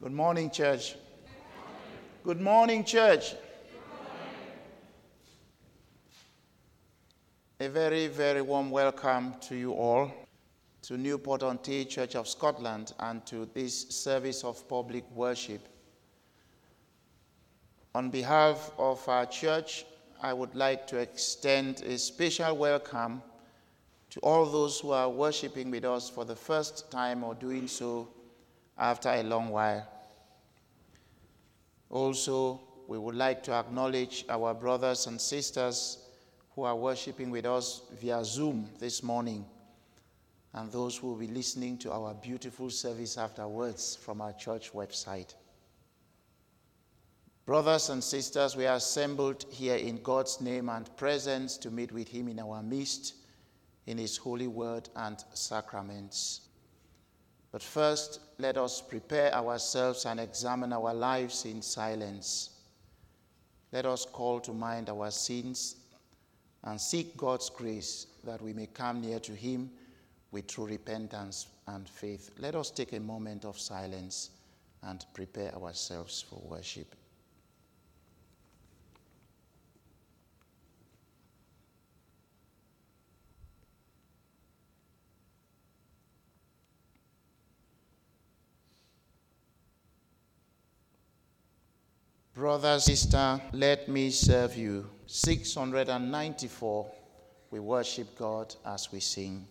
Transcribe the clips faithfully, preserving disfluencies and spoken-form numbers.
Good morning, church. Good morning, church. A very, very warm welcome to you all, to Newport-on-Tay Church of Scotland, and to this service of public worship. On behalf of our church, I would like to extend a special welcome to all those who are worshiping with us for the first time or doing so after a long while. Also, we would like to acknowledge our brothers and sisters who are worshiping with us via Zoom this morning, and those who will be listening to our beautiful service afterwards from our church website. Brothers and sisters, we are assembled here in God's name and presence to meet with him in our midst, in his holy word and sacraments. But first, let us prepare ourselves and examine our lives in silence. Let us call to mind our sins and seek God's grace that we may come near to him with true repentance and faith. Let us take a moment of silence and prepare ourselves for worship. Brother, sister, let me serve you. six hundred ninety-four, we worship God as we sing.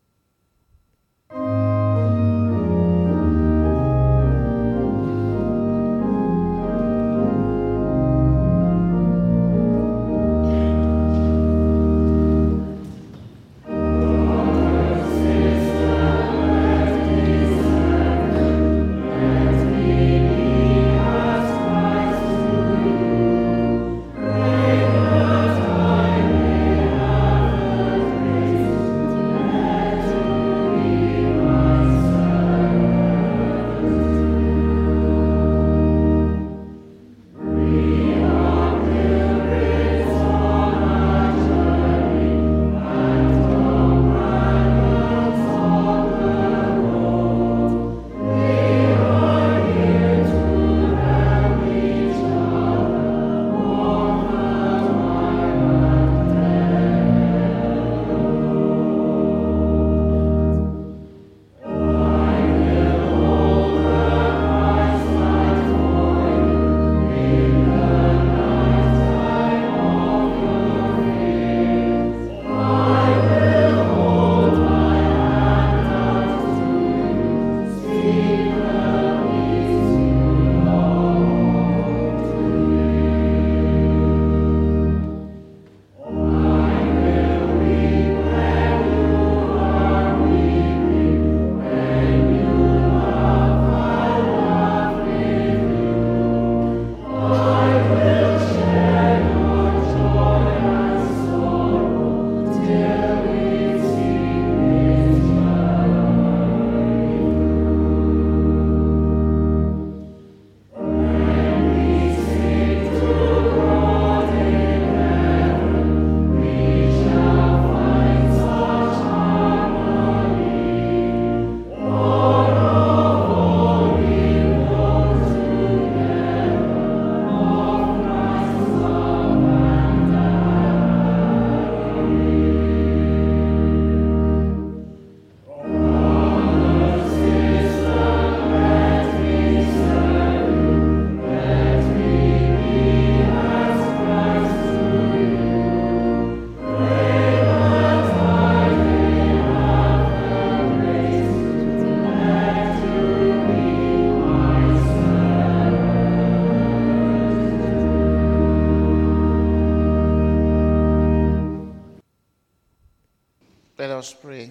Let us pray.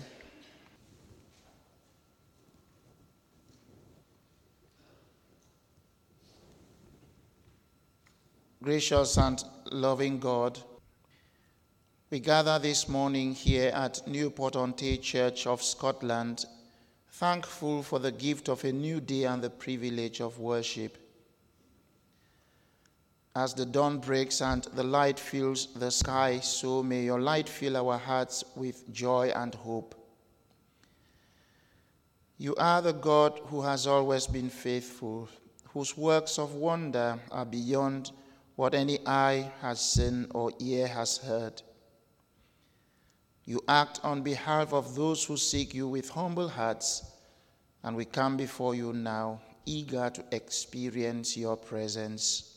Gracious and loving God, we gather this morning here at Newport-on-Tay Church of Scotland, thankful for the gift of a new day and the privilege of worship. As the dawn breaks and the light fills the sky, so may your light fill our hearts with joy and hope. You are the God who has always been faithful. whose works of wonder are beyond what any eye has seen or ear has heard. You act on behalf of those who seek you with humble hearts, and we come before you now, eager to experience your presence.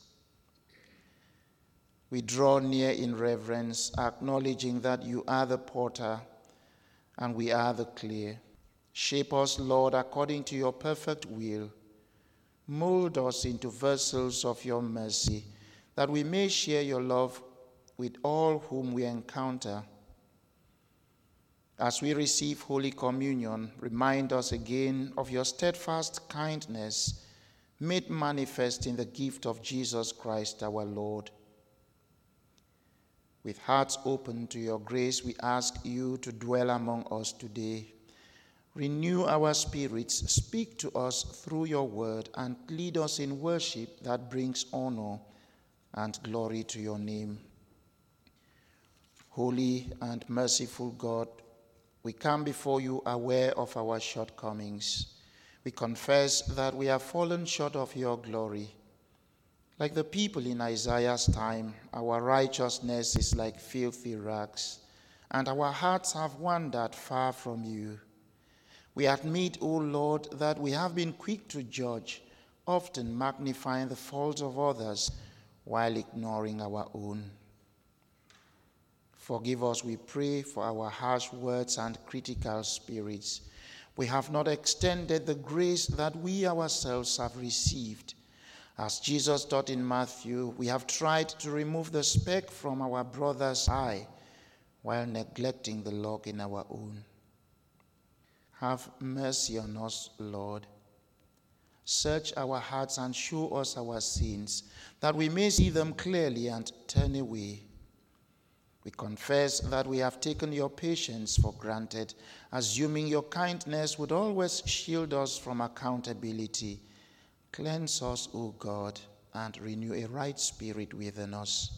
We draw near in reverence, acknowledging that you are the potter and we are the clay. Shape us, Lord, according to your perfect will. Mold us into vessels of your mercy, that we may share your love with all whom we encounter. As we receive Holy Communion, remind us again of your steadfast kindness, made manifest in the gift of Jesus Christ our Lord. With hearts open to your grace, we ask you to dwell among us today. Renew our spirits, speak to us through your word, and lead us in worship that brings honor and glory to your name. Holy and merciful God, we come before you aware of our shortcomings. We confess that we have fallen short of your glory. Like the people in Isaiah's time, our righteousness is like filthy rags, and our hearts have wandered far from you. We admit, O Lord, that we have been quick to judge, often magnifying the faults of others while ignoring our own. Forgive us, we pray, for our harsh words and critical spirits. We have not extended the grace that we ourselves have received. As Jesus taught in Matthew, we have tried to remove the speck from our brother's eye while neglecting the log in our own. Have mercy on us, Lord. Search our hearts and show us our sins, that we may see them clearly and turn away. We confess that we have taken your patience for granted, assuming your kindness would always shield us from accountability. Cleanse us, O God, and renew a right spirit within us.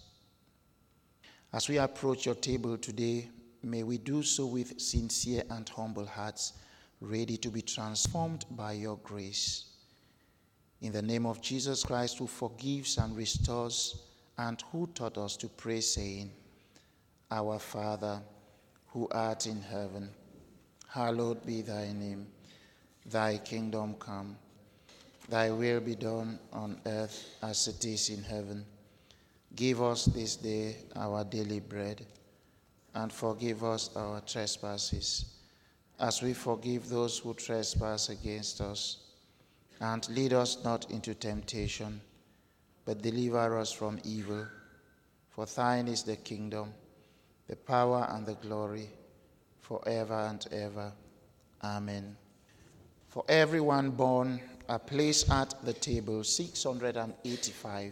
As we approach your table today, may we do so with sincere and humble hearts, ready to be transformed by your grace. In the name of Jesus Christ, who forgives and restores, and who taught us to pray, saying, Our Father, who art in heaven, hallowed be thy name. Thy kingdom come. Thy will be done on earth as it is in heaven. Give us this day our daily bread, and forgive us our trespasses, as we forgive those who trespass against us. And lead us not into temptation, but deliver us from evil. For thine is the kingdom, the power, and the glory, forever and ever. Amen. For everyone born, a place at the table, six hundred eighty-five.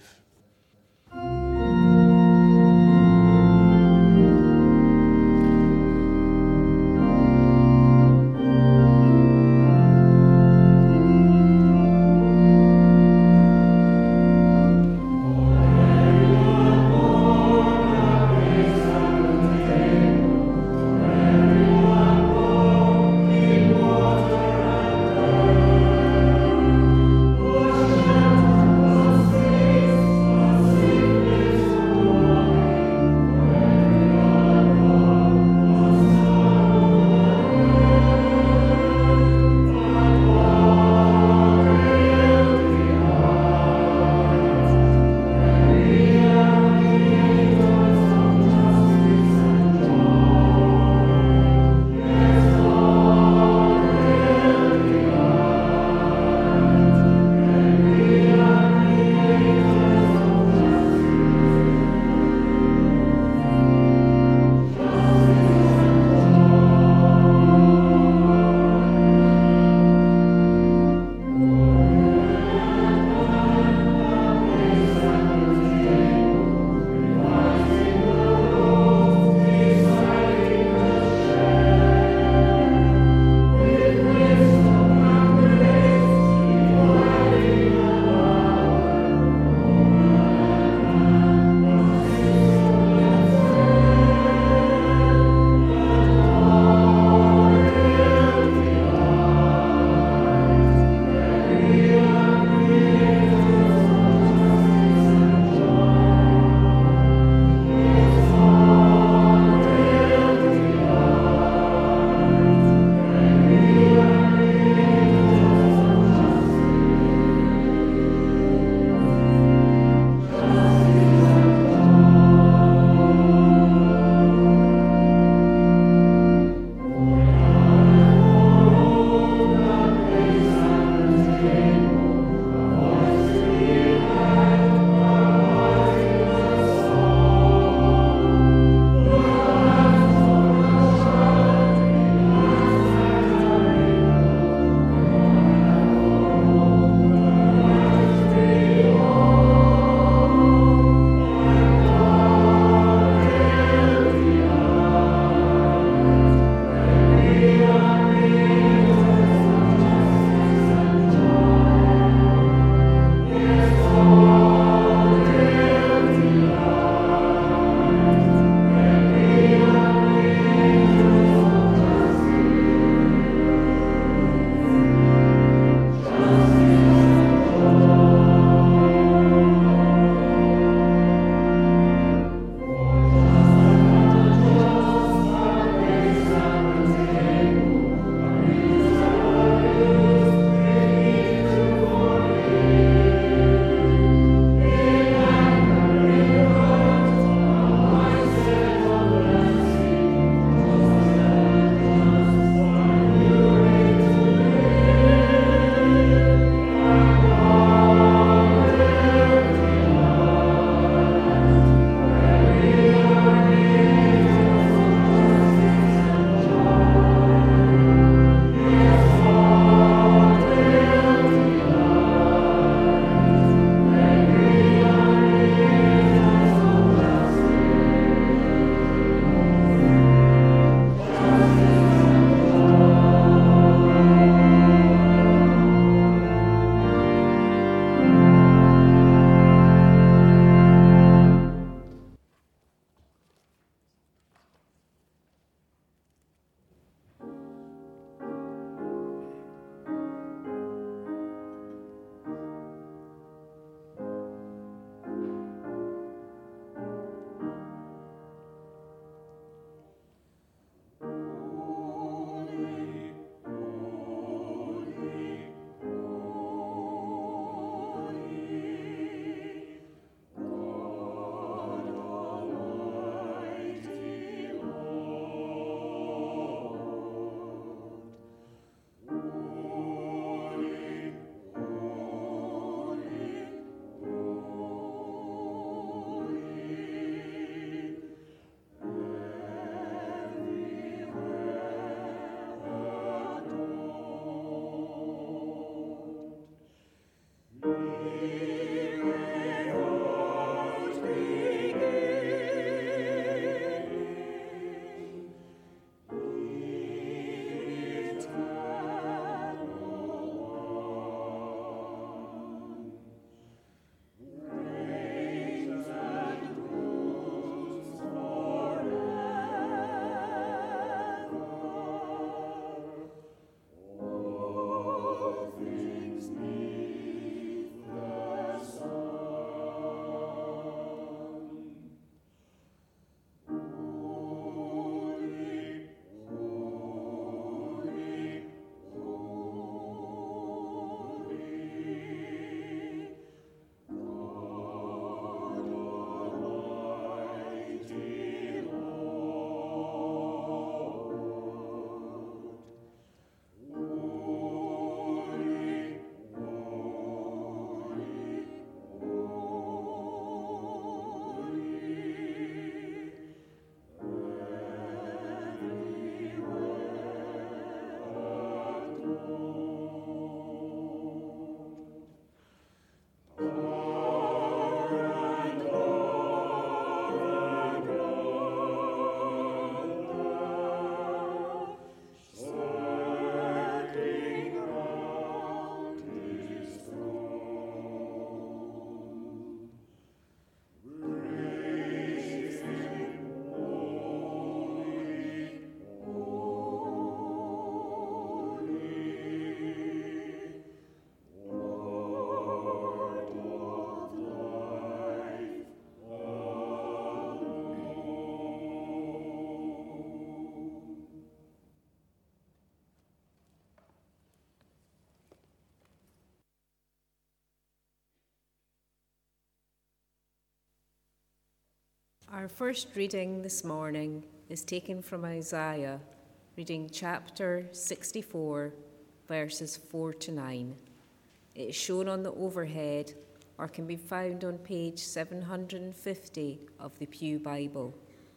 Our first reading this morning is taken from Isaiah, reading chapter sixty-four, verses four to nine. It is shown on the overhead or can be found on page seven hundred fifty of the Pew Bible.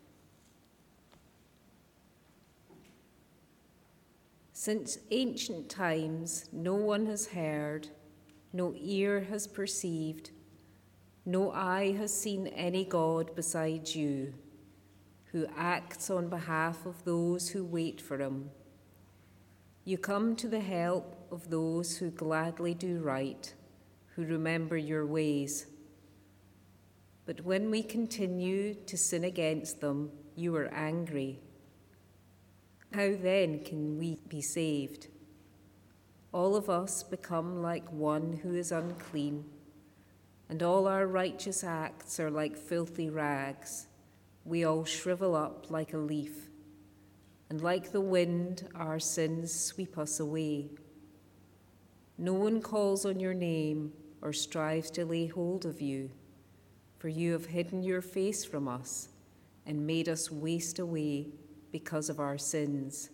Since ancient times, no one has heard, no ear has perceived, no eye has seen any God besides you, who acts on behalf of those who wait for him. You come to the help of those who gladly do right, who remember your ways. But when we continue to sin against them, you are angry. How then can we be saved? All of us become like one who is unclean, and all our righteous acts are like filthy rags. We all shrivel up like a leaf, and like the wind, our sins sweep us away. No one calls on your name or strives to lay hold of you, for you have hidden your face from us and made us waste away because of our sins.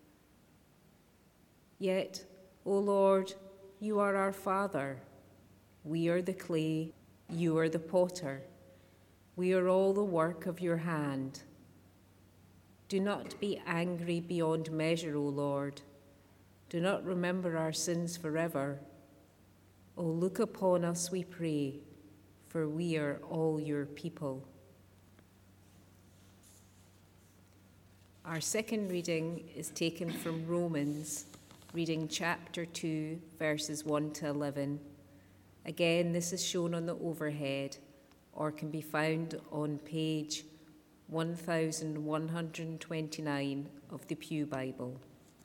Yet, O Lord, you are our Father. We are the clay, you are the potter. We are all the work of your hand. Do not be angry beyond measure, O Lord. Do not remember our sins forever. O look upon us, we pray, for we are all your people. Our second reading is taken from Romans, reading chapter two, verses one to eleven. Again, this is shown on the overhead or can be found on page one thousand one hundred twenty-nine of the Pew Bible.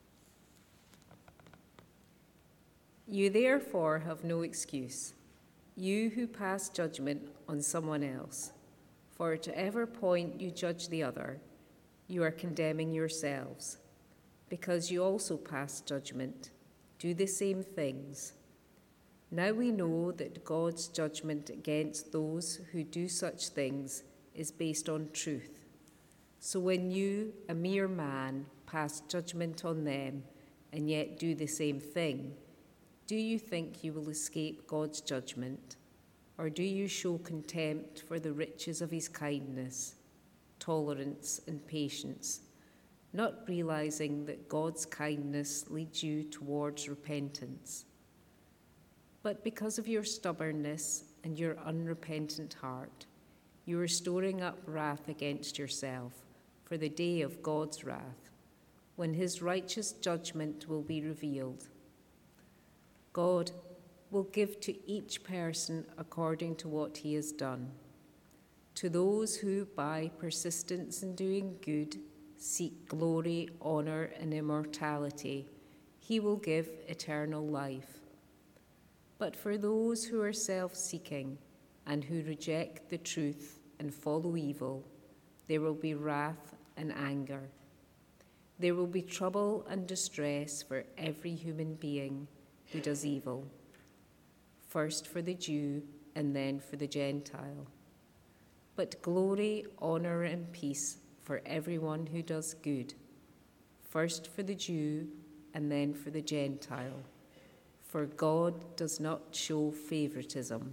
You therefore have no excuse, you who pass judgment on someone else, for at every point you judge the other, you are condemning yourselves, because you also pass judgment. Do the same things. Now we know that God's judgment against those who do such things is based on truth. So when you, a mere man, pass judgment on them and yet do the same thing, do you think you will escape God's judgment? Or do you show contempt for the riches of his kindness, tolerance, and patience, not realizing that God's kindness leads you towards repentance? But because of your stubbornness and your unrepentant heart, you are storing up wrath against yourself for the day of God's wrath, when his righteous judgment will be revealed. God will give to each person according to what he has done. To those who, by persistence in doing good, seek glory, honor, and immortality, he will give eternal life. But for those who are self-seeking and who reject the truth and follow evil, there will be wrath and anger. There will be trouble and distress for every human being who does evil, first for the Jew and then for the Gentile. But glory, honor, and peace for everyone who does good, first for the Jew and then for the Gentile. For God does not show favoritism.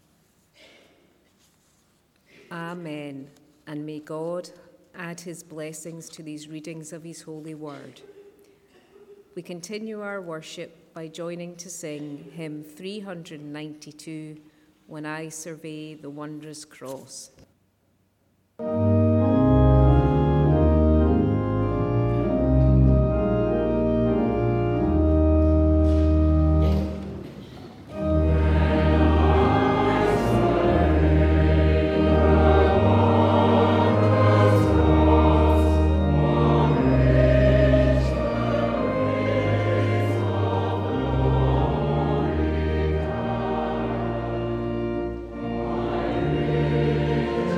Amen. And may God add his blessings to these readings of his holy word. We continue our worship by joining to sing hymn three hundred ninety-two, When I Survey the Wondrous Cross. Amen.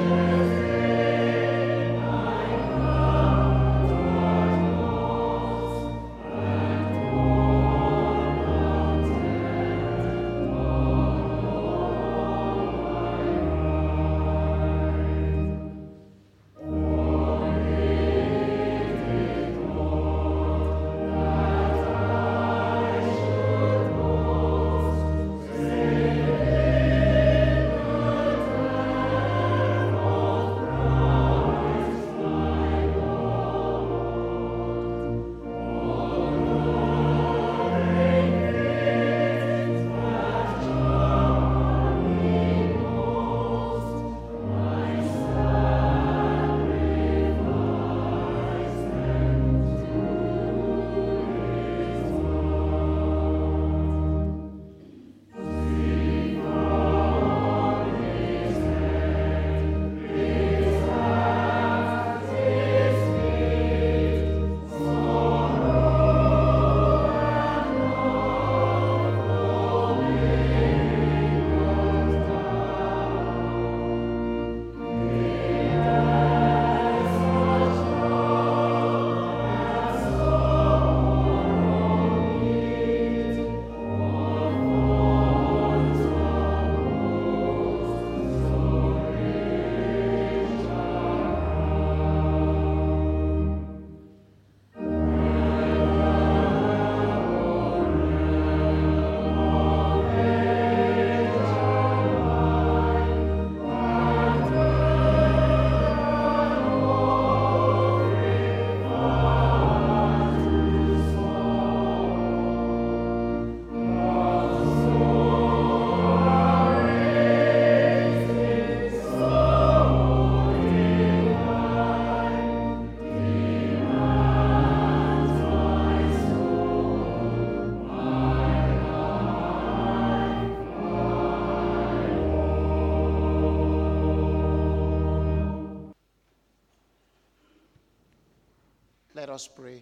Let us pray.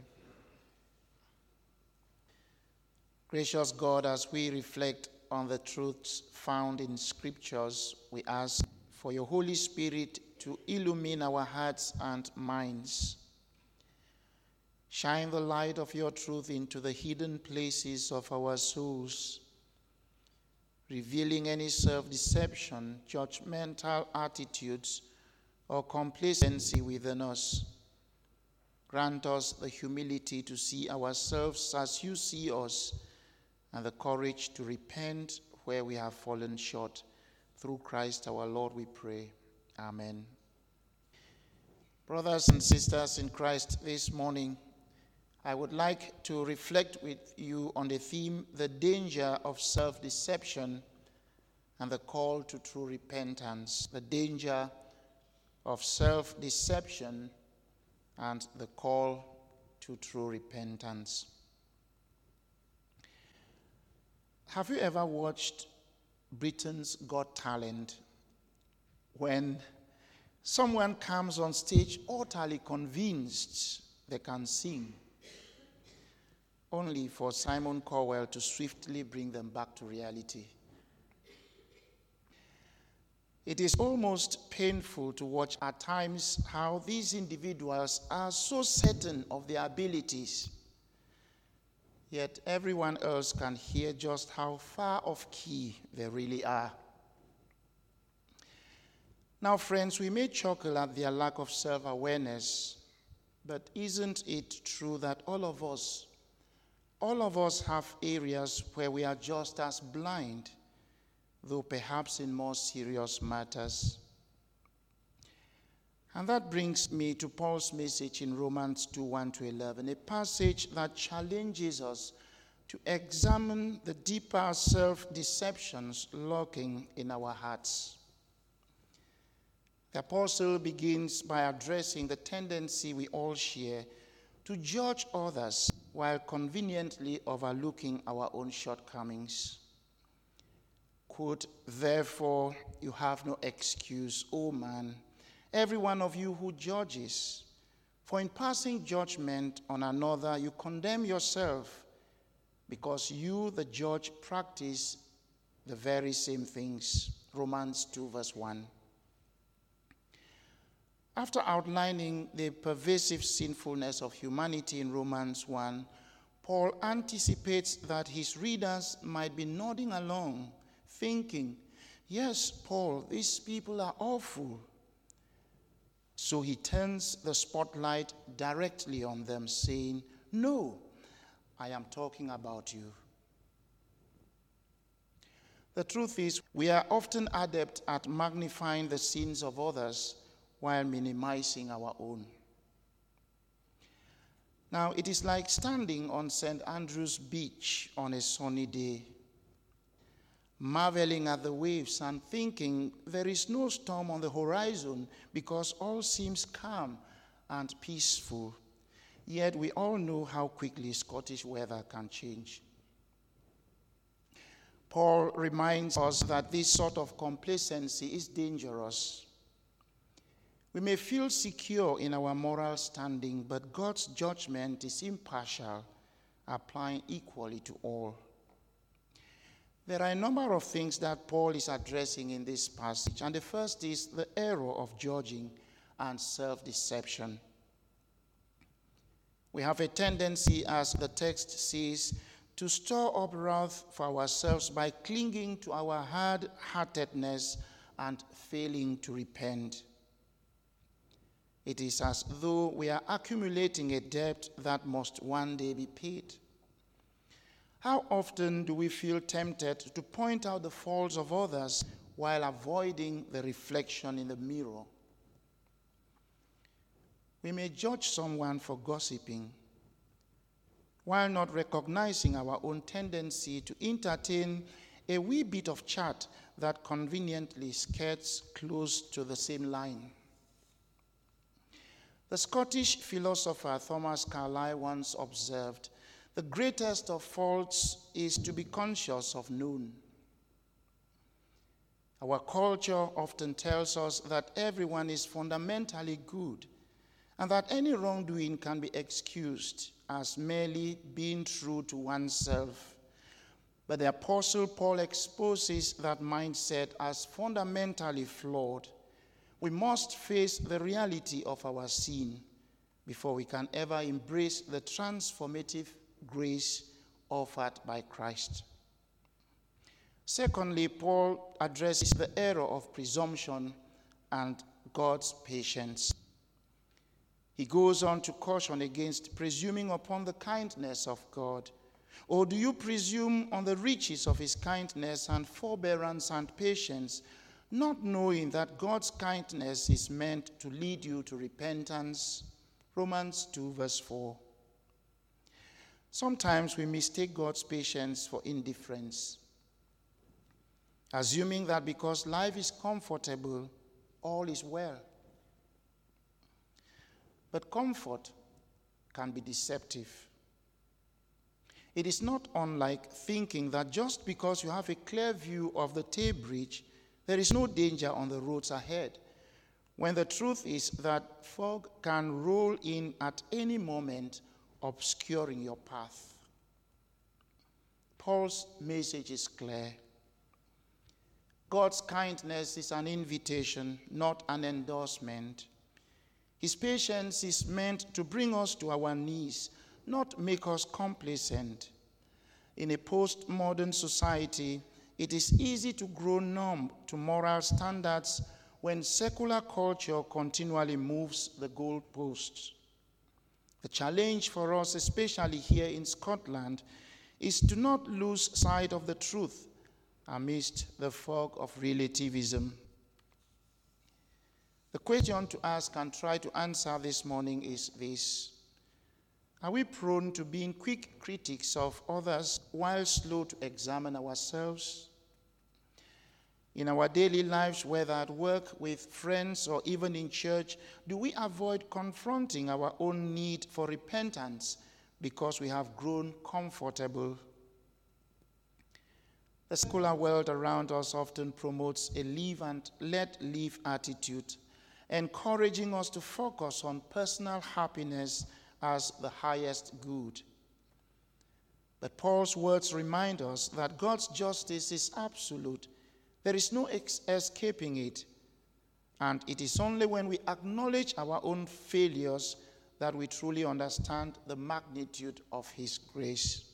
Gracious God, as we reflect on the truths found in Scriptures, we ask for your Holy Spirit to illumine our hearts and minds. Shine the light of your truth into the hidden places of our souls, revealing any self-deception, judgmental attitudes, or complacency within us. Grant us the humility to see ourselves as you see us, and the courage to repent where we have fallen short. Through Christ our Lord we pray. Amen. Brothers and sisters in Christ, this morning I would like to reflect with you on the theme, the danger of self-deception and the call to true repentance. The danger of self-deception and the call to true repentance. Have you ever watched Britain's Got Talent, when someone comes on stage utterly convinced they can sing, only for Simon Cowell to swiftly bring them back to reality? It is almost painful to watch at times how these individuals are so certain of their abilities, yet everyone else can hear just how far off key they really are. Now, friends, we may chuckle at their lack of self-awareness, but isn't it true that all of us, all of us have areas where we are just as blind, though perhaps in more serious matters? And that brings me to Paul's message in Romans two, one to eleven, a passage that challenges us to examine the deeper self-deceptions lurking in our hearts. The apostle begins by addressing the tendency we all share to judge others while conveniently overlooking our own shortcomings. Quote, "Therefore you have no excuse, O man, every one of you who judges. For in passing judgment on another, you condemn yourself, because you, the judge, practice the very same things." Romans two, verse one. After outlining the pervasive sinfulness of humanity in Romans one, Paul anticipates that his readers might be nodding along, thinking, "Yes, Paul, these people are awful." So he turns the spotlight directly on them, saying, "No, I am talking about you." The truth is, we are often adept at magnifying the sins of others while minimizing our own. Now, it is like standing on Saint Andrew's beach on a sunny day, marveling at the waves and thinking there is no storm on the horizon because all seems calm and peaceful. Yet we all know how quickly Scottish weather can change. Paul reminds us that this sort of complacency is dangerous. We may feel secure in our moral standing, but God's judgment is impartial, applying equally to all. There are a number of things that Paul is addressing in this passage, and the first is the error of judging and self-deception. We have a tendency, as the text says, to store up wrath for ourselves by clinging to our hard-heartedness and failing to repent. It is as though we are accumulating a debt that must one day be paid. How often do we feel tempted to point out the faults of others while avoiding the reflection in the mirror? We may judge someone for gossiping, while not recognizing our own tendency to entertain a wee bit of chat that conveniently skirts close to the same line. The Scottish philosopher Thomas Carlyle once observed, "The greatest of faults is to be conscious of none." Our culture often tells us that everyone is fundamentally good, and that any wrongdoing can be excused as merely being true to oneself. But the Apostle Paul exposes that mindset as fundamentally flawed. We must face the reality of our sin before we can ever embrace the transformative grace offered by Christ. Secondly, Paul addresses the error of presumption and God's patience. He goes on to caution against presuming upon the kindness of God. Or do you presume on the riches of his kindness and forbearance and patience, not knowing that God's kindness is meant to lead you to repentance? Romans two verse four. Sometimes we mistake God's patience for indifference, assuming that because life is comfortable, all is well. But comfort can be deceptive. It is not unlike thinking that just because you have a clear view of the Tay Bridge, there is no danger on the roads ahead, when the truth is that fog can roll in at any moment, obscuring your path. Paul's message is clear. God's kindness is an invitation, not an endorsement. His patience is meant to bring us to our knees, not make us complacent. In a postmodern society, it is easy to grow numb to moral standards when secular culture continually moves the goalposts. The challenge for us, especially here in Scotland, is to not lose sight of the truth amidst the fog of relativism. The question to ask and try to answer this morning is this: are we prone to being quick critics of others while slow to examine ourselves? In our daily lives, whether at work, with friends, or even in church, do we avoid confronting our own need for repentance because we have grown comfortable? The secular world around us often promotes a live and let live attitude, encouraging us to focus on personal happiness as the highest good. But Paul's words remind us that God's justice is absolute. There is no ex- escaping it. And it is only when we acknowledge our own failures that we truly understand the magnitude of his grace.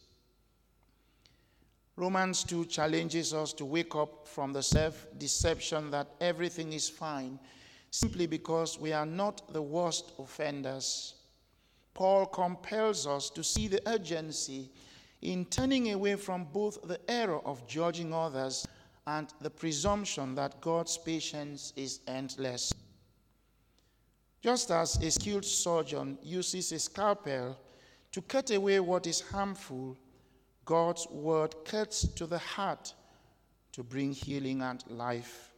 Romans two challenges us to wake up from the self-deception that everything is fine simply because we are not the worst offenders. Paul compels us to see the urgency in turning away from both the error of judging others and the presumption that God's patience is endless. Just as a skilled surgeon uses a scalpel to cut away what is harmful, God's word cuts to the heart to bring healing and life.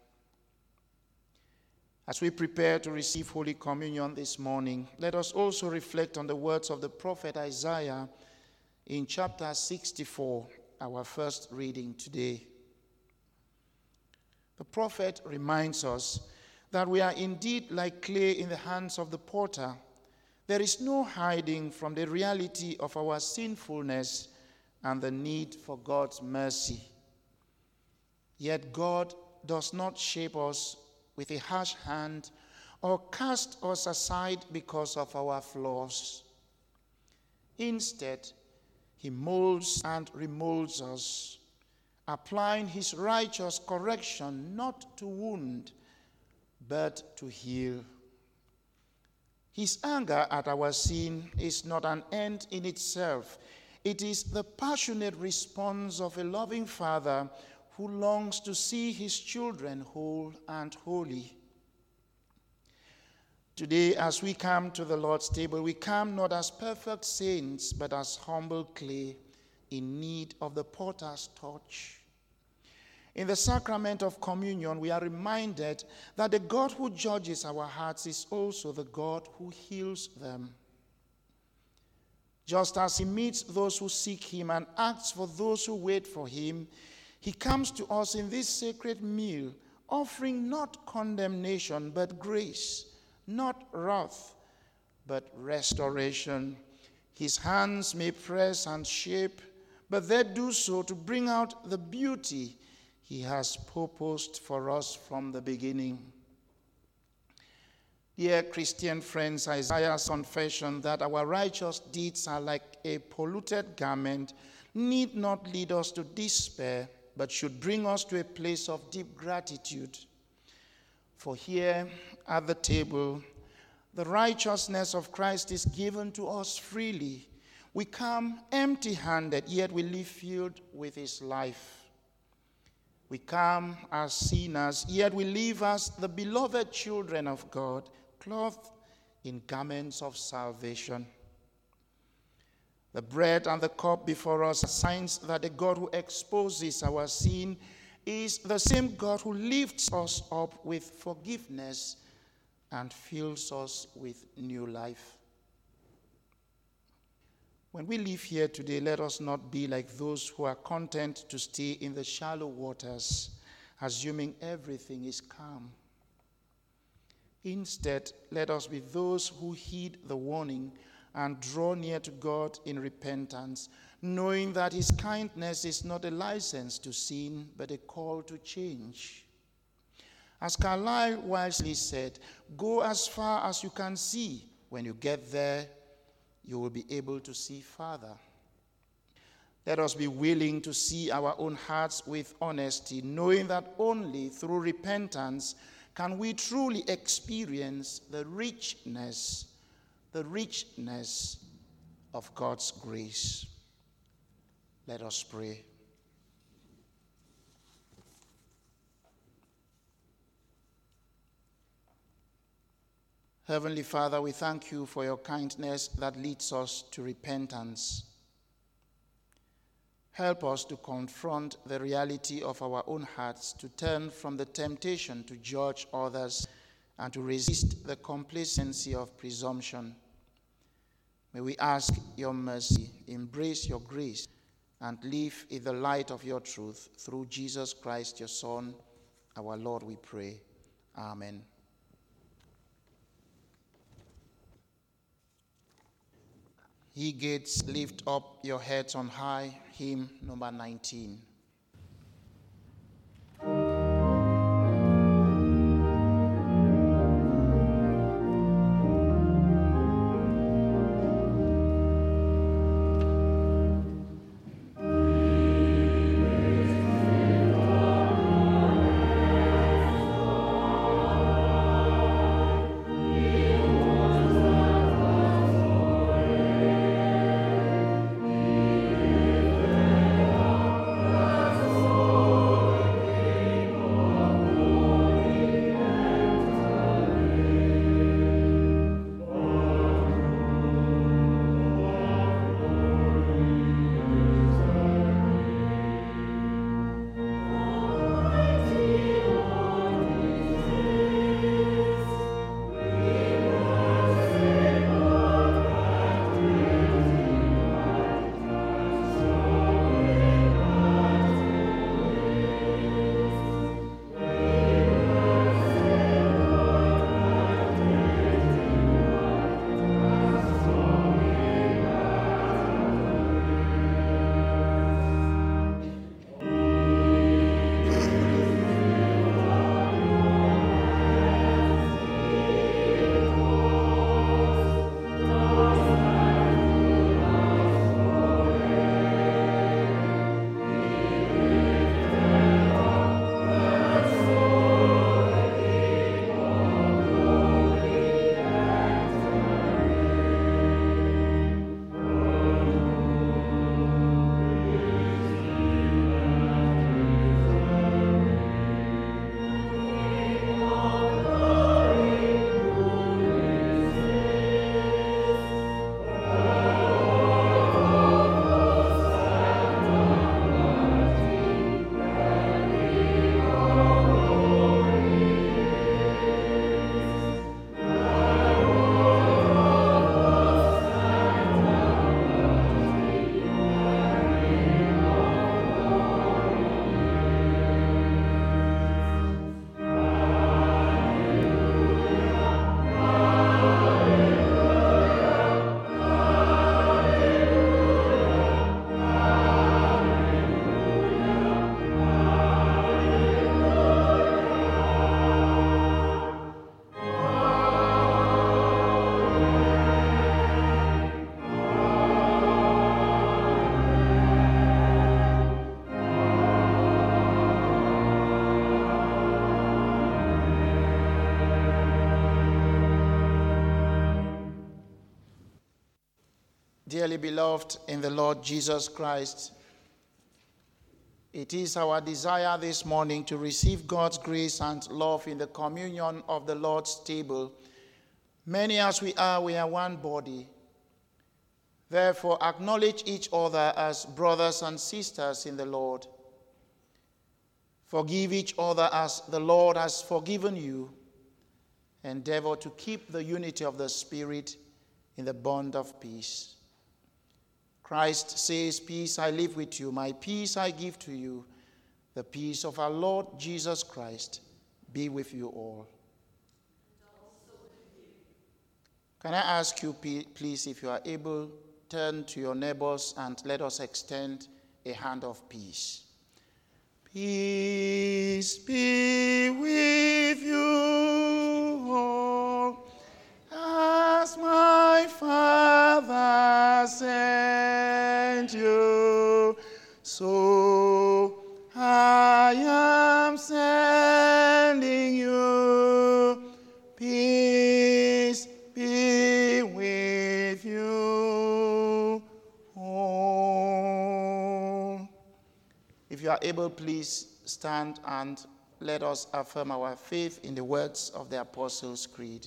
As we prepare to receive Holy Communion this morning, let us also reflect on the words of the prophet Isaiah in chapter sixty-four, our first reading today. The prophet reminds us that we are indeed like clay in the hands of the potter. There is no hiding from the reality of our sinfulness and the need for God's mercy. Yet God does not shape us with a harsh hand or cast us aside because of our flaws. Instead, he molds and remolds us, applying his righteous correction not to wound, but to heal. His anger at our sin is not an end in itself. It is the passionate response of a loving Father who longs to see his children whole and holy. Today, as we come to the Lord's table, we come not as perfect saints, but as humble clay in need of the potter's touch. In the sacrament of communion, we are reminded that the God who judges our hearts is also the God who heals them. Just as he meets those who seek him and acts for those who wait for him, he comes to us in this sacred meal, offering not condemnation, but grace, not wrath, but restoration. His hands may press and shape, but they do so to bring out the beauty he has purposed for us from the beginning. Dear Christian friends, Isaiah's confession that our righteous deeds are like a polluted garment need not lead us to despair, but should bring us to a place of deep gratitude. For here at the table, the righteousness of Christ is given to us freely. We come empty-handed, yet we live filled with his life. We come as sinners, yet we live as the beloved children of God, clothed in garments of salvation. The bread and the cup before us are signs that the God who exposes our sin is the same God who lifts us up with forgiveness and fills us with new life. When we live here today, let us not be like those who are content to stay in the shallow waters, assuming everything is calm. Instead, let us be those who heed the warning and draw near to God in repentance, knowing that his kindness is not a license to sin, but a call to change. As Carlyle wisely said, go as far as you can see. When you get there, you will be able to see farther. Let us be willing to see our own hearts with honesty, knowing that only through repentance can we truly experience the richness, the richness of God's grace. Let us pray. Heavenly Father, we thank you for your kindness that leads us to repentance. Help us to confront the reality of our own hearts, to turn from the temptation to judge others, and to resist the complacency of presumption. May we ask your mercy, embrace your grace, and live in the light of your truth. Through Jesus Christ, your Son, our Lord, we pray. Amen. Ye gates, lift up your heads on high. Hymn number nineteen. Amen. Dearly beloved in the Lord Jesus Christ, it is our desire this morning to receive God's grace and love in the communion of the Lord's table. Many as we are, we are one body. Therefore, acknowledge each other as brothers and sisters in the Lord. Forgive each other as the Lord has forgiven you. Endeavor to keep the unity of the Spirit in the bond of peace. Christ says, "Peace I leave with you, my peace I give to you. The peace of our Lord Jesus Christ be with you all." Can I ask you, please, if you are able, turn to your neighbors and let us extend a hand of peace. Peace be with you all, as my Father sent you, so I am sending you. Peace be with you all. If you are able, please stand and let us affirm our faith in the words of the Apostles' Creed.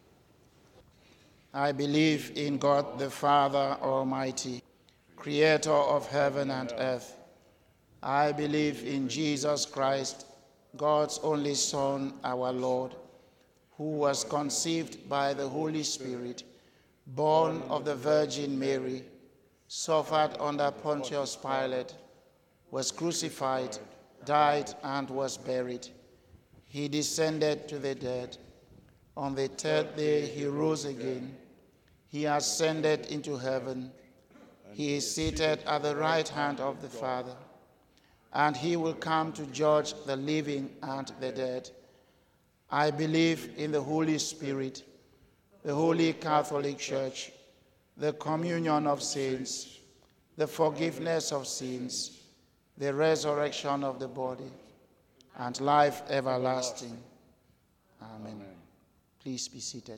I believe in God the Father Almighty, creator of heaven and earth. I believe in Jesus Christ, God's only Son, our Lord, who was conceived by the Holy Spirit, born of the Virgin Mary, suffered under Pontius Pilate, was crucified, died, and was buried. He descended to the dead. On the third day he rose again. He ascended into heaven. He is seated at the right hand of the Father. And he will come to judge the living and the dead. I believe in the Holy Spirit, the Holy Catholic Church, the communion of saints, the forgiveness of sins, the resurrection of the body, and life everlasting. Amen. Amen. Please be seated.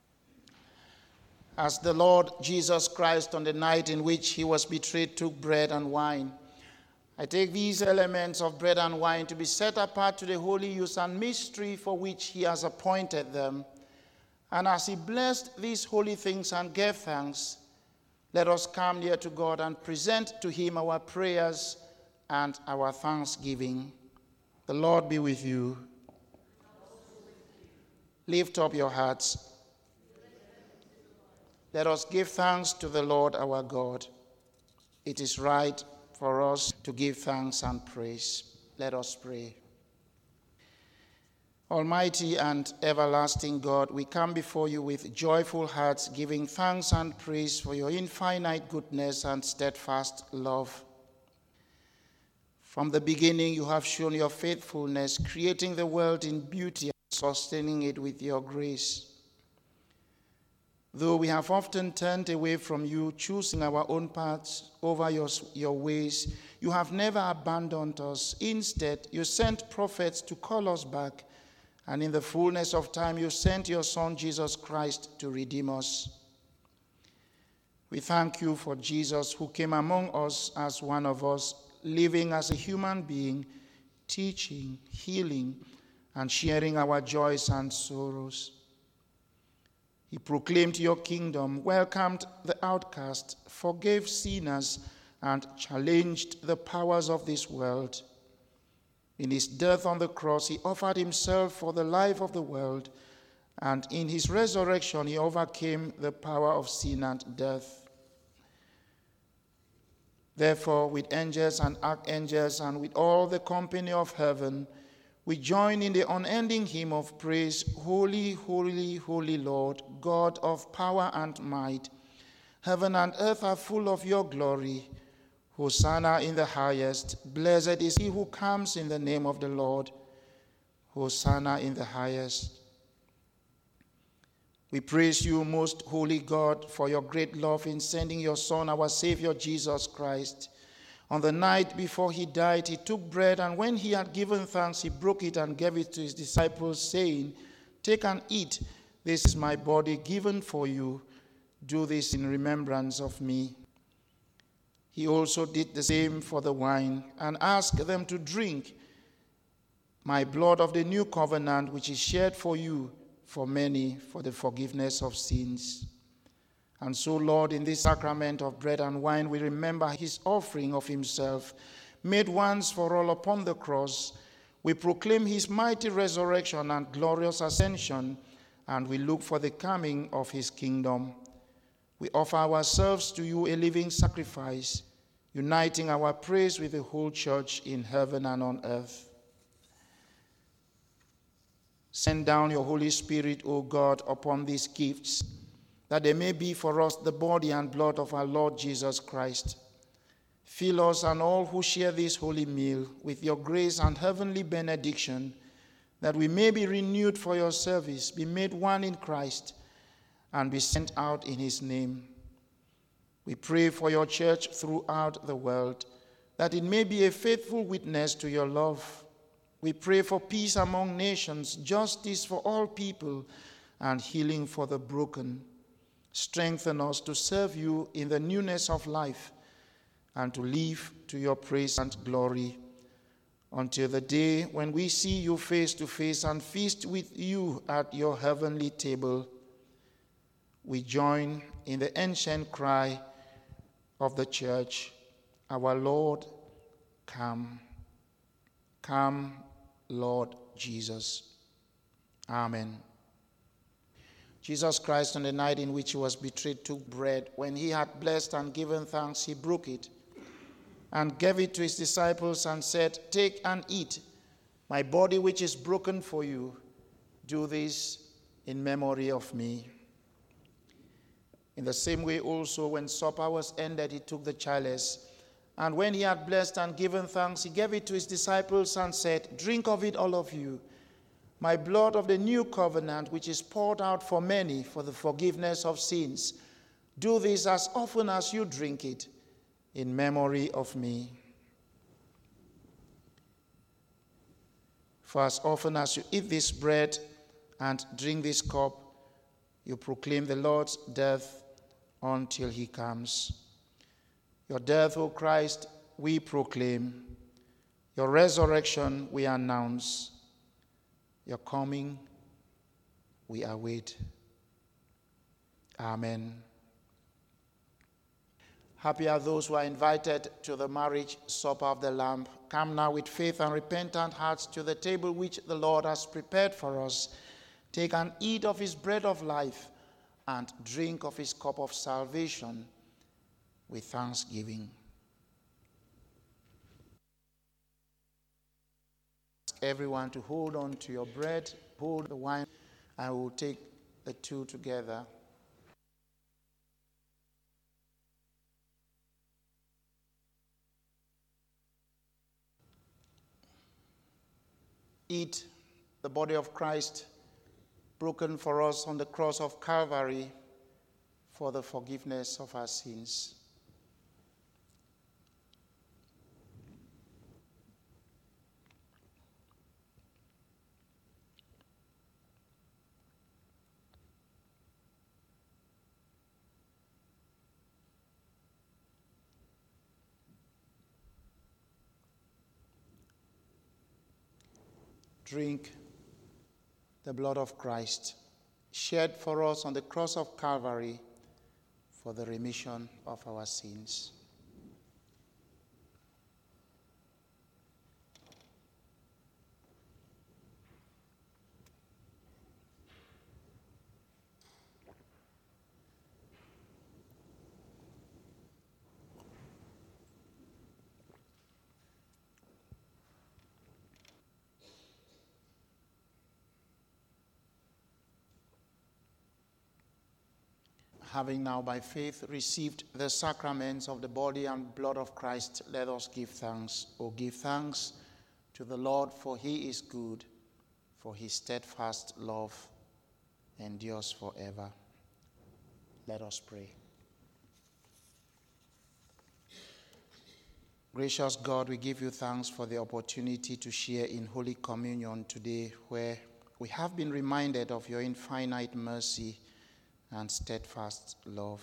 As the Lord Jesus Christ, on the night in which he was betrayed, took bread and wine, I take these elements of bread and wine to be set apart to the holy use and mystery for which he has appointed them. And as he blessed these holy things and gave thanks, let us come near to God and present to him our prayers and our thanksgiving. The Lord be with you. Lift up your hearts. Let us give thanks to the Lord our God. It is right for us to give thanks and praise. Let us pray. Almighty and everlasting God, we come before you with joyful hearts, giving thanks and praise for your infinite goodness and steadfast love. From the beginning, you have shown your faithfulness, creating the world in beauty and sustaining it with your grace. Though we have often turned away from you, choosing our own paths over your, your ways, you have never abandoned us. Instead, you sent prophets to call us back, and in the fullness of time, you sent your Son, Jesus Christ, to redeem us. We thank you for Jesus, who came among us as one of us, living as a human being, teaching, healing, and sharing our joys and sorrows. He proclaimed your kingdom, welcomed the outcast, forgave sinners, and challenged the powers of this world. In his death on the cross, he offered himself for the life of the world, and in his resurrection, he overcame the power of sin and death. Therefore, with angels and archangels and with all the company of heaven, we join in the unending hymn of praise, Holy, holy, holy Lord, God of power and might. Heaven and earth are full of your glory. Hosanna in the highest. Blessed is he who comes in the name of the Lord. Hosanna in the highest. We praise you, most holy God, for your great love in sending your Son, our Savior, Jesus Christ. On the night before he died, he took bread, and when he had given thanks, he broke it and gave it to his disciples, saying, "Take and eat. This is my body given for you. Do this in remembrance of me. He also did the same for the wine, and asked them to drink my blood of the new covenant, which is shed for you, for many, for the forgiveness of sins. And so, Lord, in this sacrament of bread and wine, we remember his offering of himself, made once for all upon the cross. We proclaim his mighty resurrection and glorious ascension, and we look for the coming of his kingdom. We offer ourselves to you a living sacrifice, uniting our praise with the whole church in heaven and on earth. Send down your Holy Spirit, O God, upon these gifts, that they may be for us the body and blood of our Lord Jesus Christ. Fill us and all who share this holy meal with your grace and heavenly benediction, that we may be renewed for your service, be made one in Christ, and be sent out in his name. We pray for your church throughout the world, that it may be a faithful witness to your love. We pray for peace among nations, justice for all people, and healing for the broken. Strengthen us to serve you in the newness of life and to live to your praise and glory until the day when we see you face to face and feast with you at your heavenly table. We join in the ancient cry of the church, our Lord, come. Come, Lord Jesus. Amen. Jesus Christ, on the night in which he was betrayed, took bread. When he had blessed and given thanks, he broke it and gave it to his disciples and said, "Take and eat. My body which is broken for you. Do this in memory of me." In the same way also, when supper was ended, he took the chalice. And when he had blessed and given thanks, he gave it to his disciples and said, "Drink of it, all of you. My blood of the new covenant, which is poured out for many for the forgiveness of sins. Do this as often as you drink it in memory of me." For as often as you eat this bread and drink this cup, you proclaim the Lord's death until he comes. Your death, O Christ, we proclaim. Your resurrection we announce. Your coming we await. Amen. Happy are those who are invited to the marriage supper of the Lamb. Come now with faith and repentant hearts to the table which the Lord has prepared for us. Take and eat of his bread of life and drink of his cup of salvation with thanksgiving. Ask everyone to hold on to your bread, hold the wine, and we'll take the two together. Eat the body of Christ, broken for us on the cross of Calvary for the forgiveness of our sins. Drink the blood of Christ, shed for us on the cross of Calvary for the remission of our sins. Having now by faith received the sacraments of the body and blood of Christ, let us give thanks. O give thanks to the Lord, for he is good, for his steadfast love endures forever. Let us pray. Gracious God, we give you thanks for the opportunity to share in Holy Communion today, where we have been reminded of your infinite mercy and steadfast love.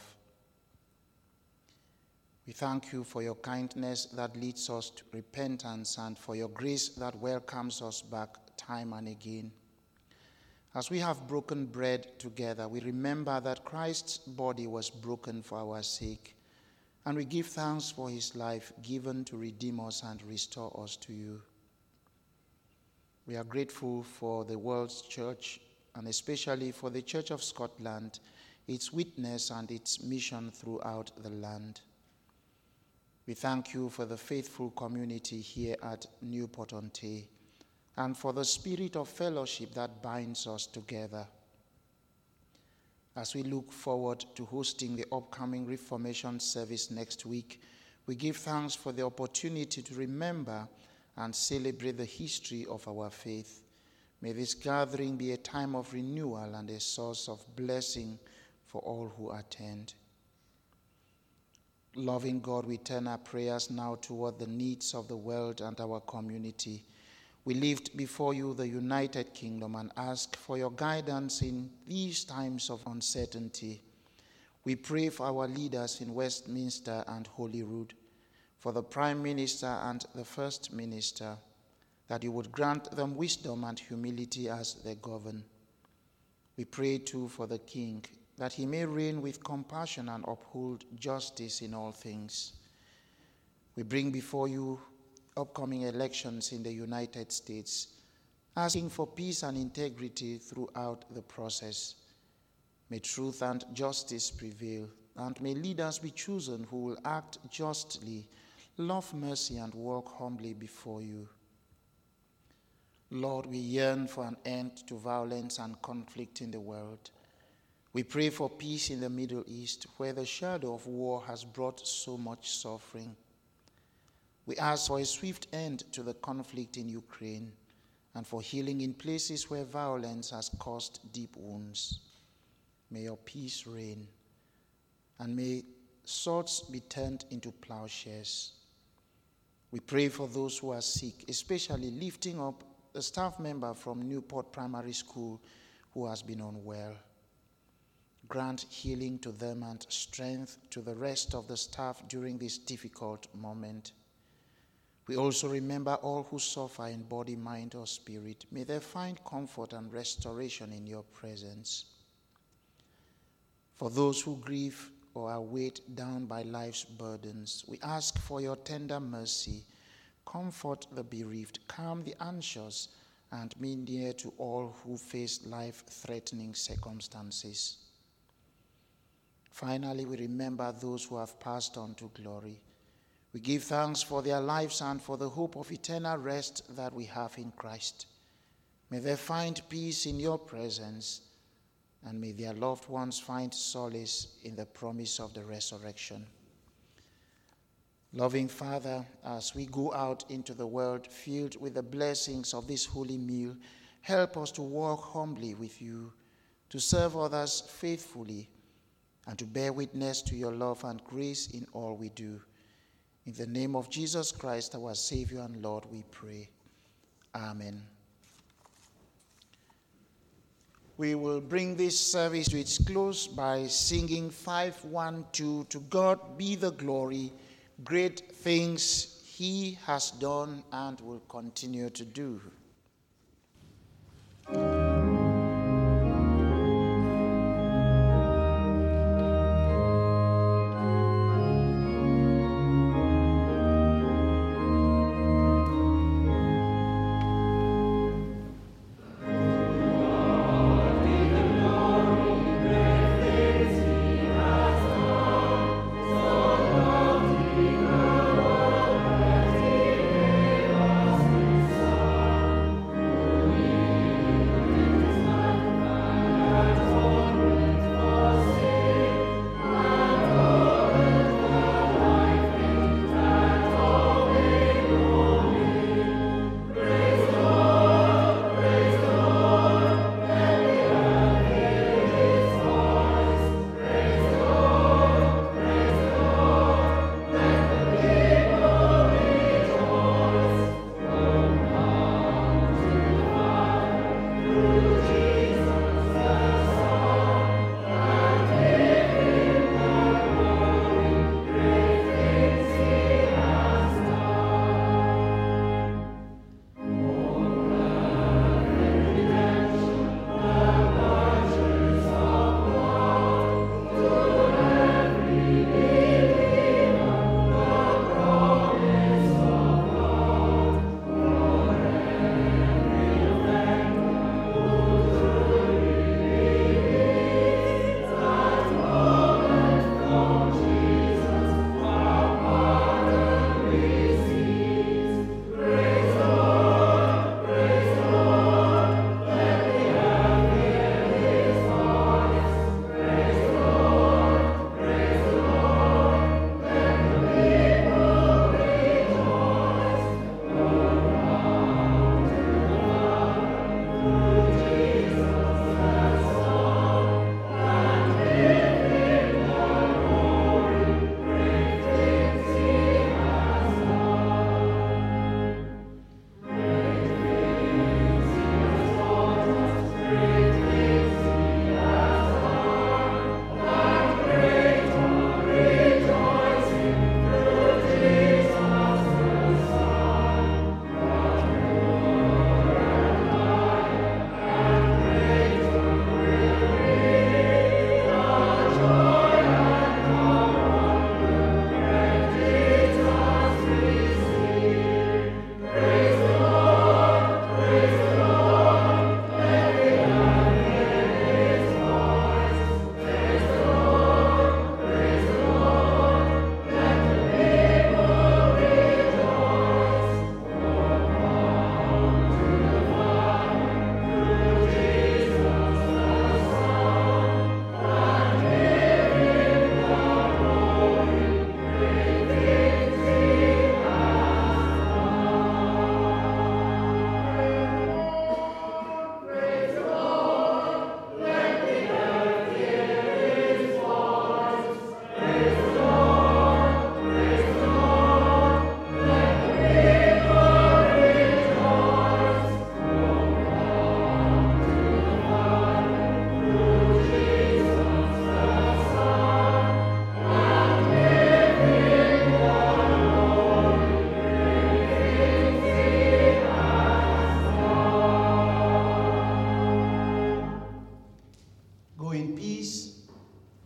We thank you for your kindness that leads us to repentance and for your grace that welcomes us back time and again. As we have broken bread together, we remember that Christ's body was broken for our sake, and we give thanks for his life given to redeem us and restore us to you. We are grateful for the world's church, and especially for the Church of Scotland, its witness and its mission throughout the land. We thank you for the faithful community here at Newport-on-Tay and for the spirit of fellowship that binds us together. As we look forward to hosting the upcoming Reformation service next week, we give thanks for the opportunity to remember and celebrate the history of our faith. May this gathering be a time of renewal and a source of blessing for all who attend. Loving God, we turn our prayers now toward the needs of the world and our community. We lift before you the United Kingdom and ask for your guidance in these times of uncertainty. We pray for our leaders in Westminster and Holyrood, for the Prime Minister and the First Minister, that you would grant them wisdom and humility as they govern. We pray too for the King, that he may reign with compassion and uphold justice in all things. We bring before you upcoming elections in the United States, asking for peace and integrity throughout the process. May truth and justice prevail, and may leaders be chosen who will act justly, love mercy, and walk humbly before you. Lord, we yearn for an end to violence and conflict in the world. We pray for peace in the Middle East, where the shadow of war has brought so much suffering. We ask for a swift end to the conflict in Ukraine and for healing in places where violence has caused deep wounds. May your peace reign, and may swords be turned into plowshares. We pray for those who are sick, especially lifting up the staff member from Newport Primary School who has been unwell. Grant healing to them and strength to the rest of the staff during this difficult moment. We also remember all who suffer in body, mind, or spirit. May they find comfort and restoration in your presence. For those who grieve or are weighed down by life's burdens, we ask for your tender mercy. Comfort the bereaved, calm the anxious, and be near to all who face life-threatening circumstances. Finally, we remember those who have passed on to glory. We give thanks for their lives and for the hope of eternal rest that we have in Christ. May they find peace in your presence, and may their loved ones find solace in the promise of the resurrection. Loving Father, as we go out into the world filled with the blessings of this holy meal, help us to walk humbly with you, to serve others faithfully, and to bear witness to your love and grace in all we do. In the name of Jesus Christ, our Savior and Lord, we pray. Amen. We will bring this service to its close by singing five one two, To God be the glory, great things he has done and will continue to do. Thank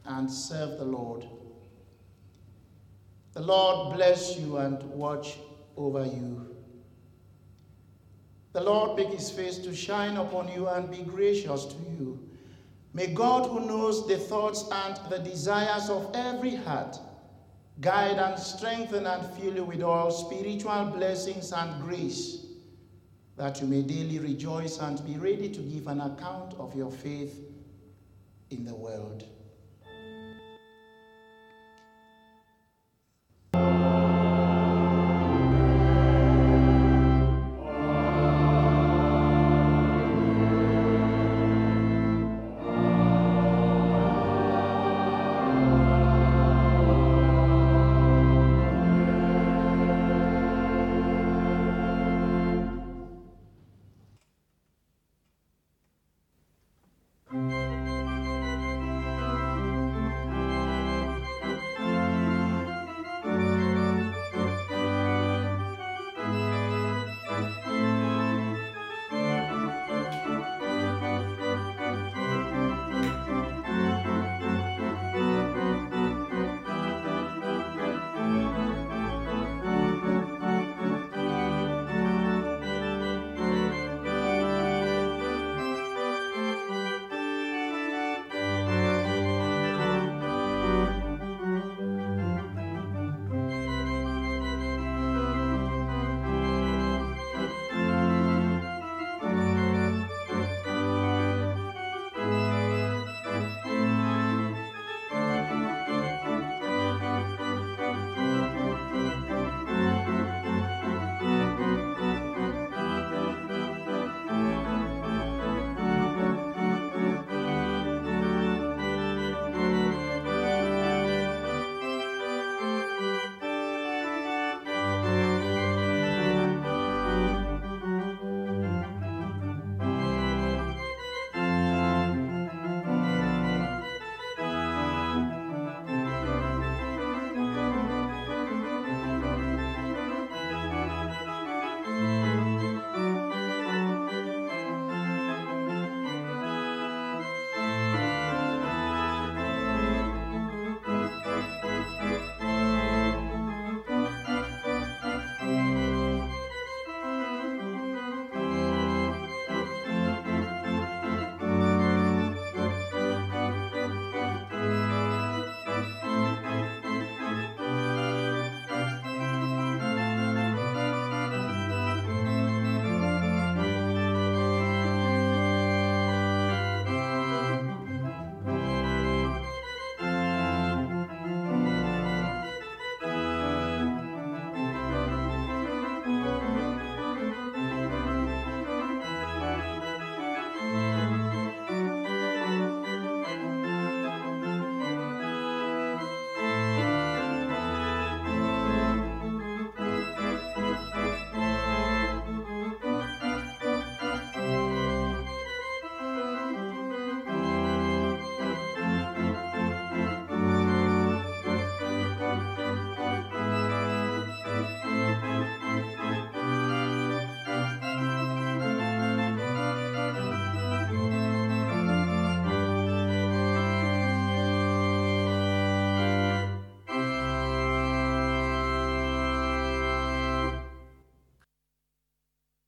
and serve the Lord. The Lord bless you and watch over you. The Lord make his face to shine upon you and be gracious to you. May God, who knows the thoughts and the desires of every heart, guide and strengthen and fill you with all spiritual blessings and grace, that you may daily rejoice and be ready to give an account of your faith in the world.